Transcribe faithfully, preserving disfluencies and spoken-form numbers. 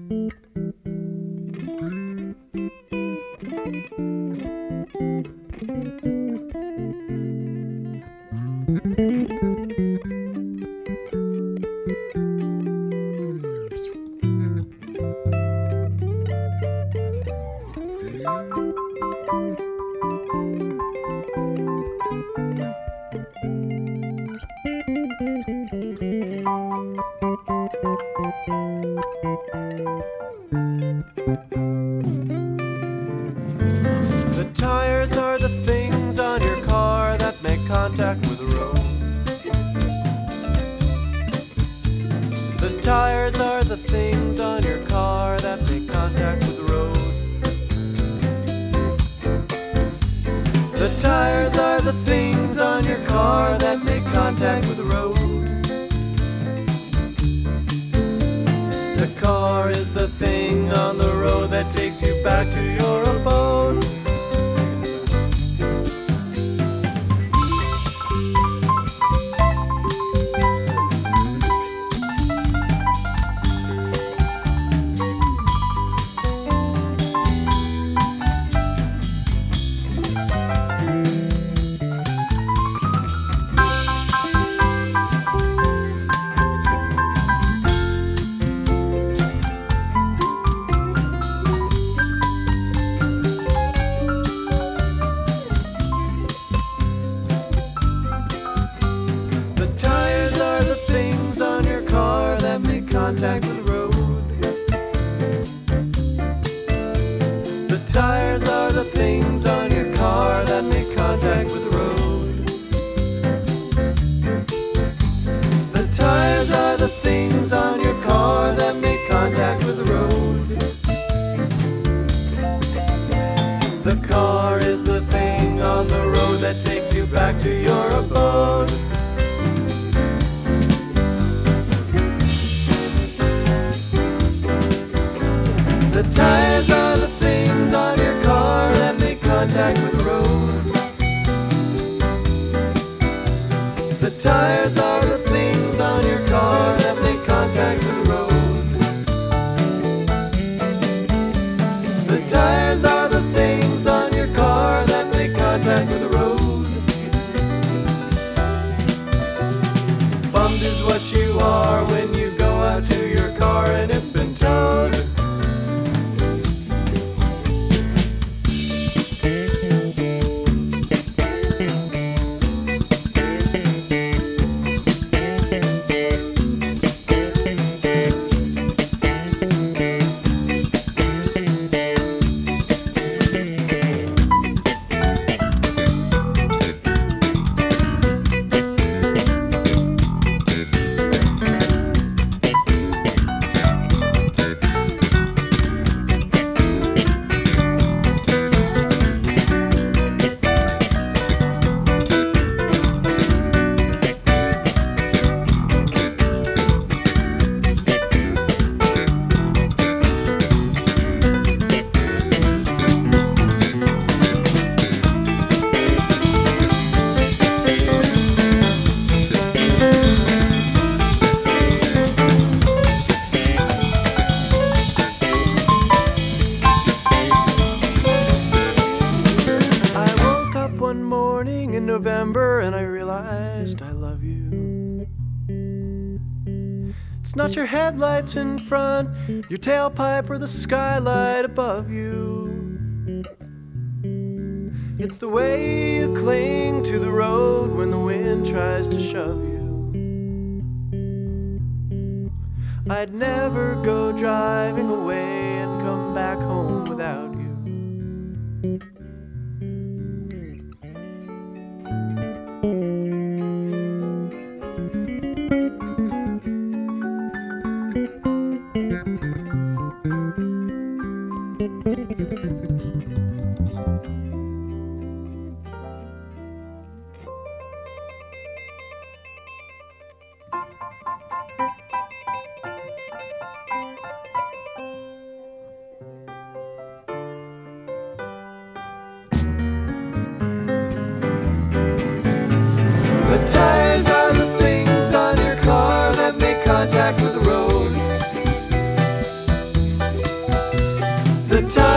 The tires are the things on your car that make contact with the road. The tires are the things on your car that make contact with the road. The tires are the things on your car that make contact with the road. The car is the thing on the road that takes you back to your abode. Contact with the road. The tires are the things on your car that make contact with the road. The tires are the things on your car that make contact with the road. The car is the thing on the road that takes you back to your abode. The tires are the things on your car that make contact with the road. The tires are the things on your car that make contact with the road. The tires are the things on your car that make contact with the road. Bummed is what you are when you go out to your car and it's been towed. In November, and I realized I love you. It's not your headlights in front, your tailpipe, or the skylight above you. It's the way you cling to the road when the wind tries to shove you. I'd never go driving away and come back home without you. The tires are the things on your car that make contact with the road. The time